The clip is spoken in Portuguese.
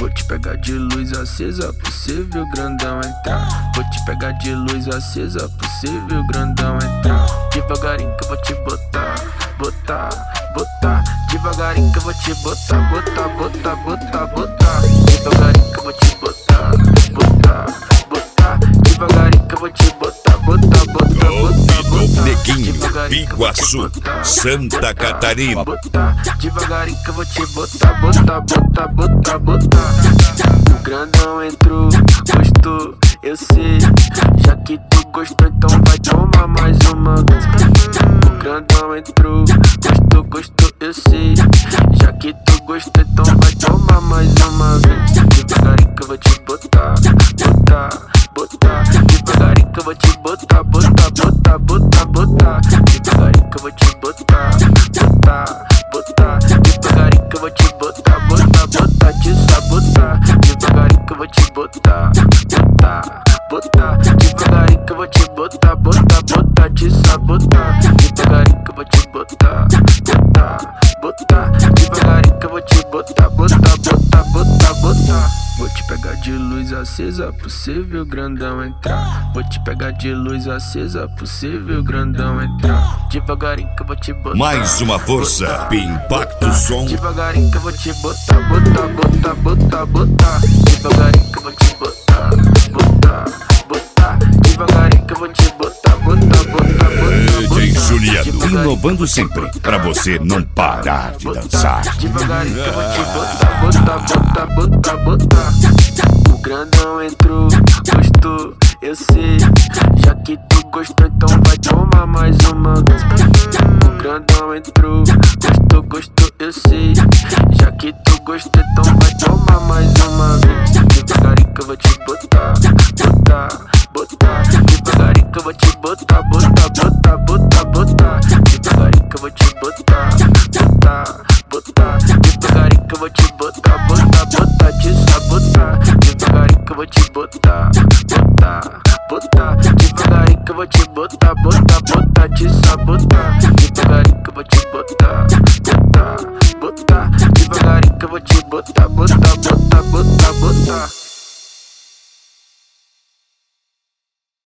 Vou te pegar de luz acesa, possível grandão entrar. Vou te pegar de luz acesa, possível grandão entrar. Devagarinho que eu vou te botar, botar, botar. Devagarinho que eu vou te botar, botar, botar, botar, botar. Devagarinho que eu vou te botar, botar, botar. Devagarinho que eu vou te botar, botar, botar, botar, botar. Neguinho, Biguaçu, Santa Catarina. Devagarinho que eu vou te botar, botar, botar, botar, botar. O grandão entrou, gostou, eu sei. Já que tu gostou, então vai tomar mais uma vez. O grandão entrou, gostou, gostou, eu sei. Já que tu gostou, então vai tomar mais uma vez. Devagarinho que eu vou te botar, botar, botar. Devagarinho que eu vou te botar, botar, botar, botar, botar. Devagarinho que eu vou te botar, botar, botar. Devagarinho que eu vou te botar, botar, botar, te sabotar. Devagarinho que eu vou te botar, botar, botar. Devagarinho que eu vou te botar, botar, botar, te sabotar. Devagarinho que eu vou te botar, botar, botar. Devagarinho que eu vou te botar, botar, botar, botar, botar. Vou te pegar de luz acesa, possível grandão entrar. Vou te pegar de luz acesa, possível grandão entrar. Devagarinho que eu vou te botar. Mais uma força, Impacto Som. Devagarinho que eu vou te botar, botar, botar, botar, botar. Devagarinho que eu vou te botar, botar, botar. Devagarinho que eu vou te botar, botar, botar, botar, botar. DJ Juliano, inovando sempre, pra você não parar de dançar. Devagarinho que eu vou te botar, botar, botar, botar, botar. O grandão entrou, gostou, eu sei. Já que tu gostou, então vai tomar mais uma vez. O grandão entrou, gostou, gostou, eu sei. Já que tu gostou, então vai tomar mais uma vez. Devagarinho que eu vou te botar, botar, botar. Devagarinho que eu vou te botar, botar, botar, botar, botar. Devagarinho que eu vou te botar, botar, botar. Devagarinho que eu vou te botar, botar, botar, te sabotar. Devagarinho que eu vou te botar, botar, botar. Devagarinho que eu vou te botar, botar, botar, te sabotar. Devagarinho que eu vou te botar, botar, botar. Devagarinho que eu vou te botar, botar, botar, botar, botar.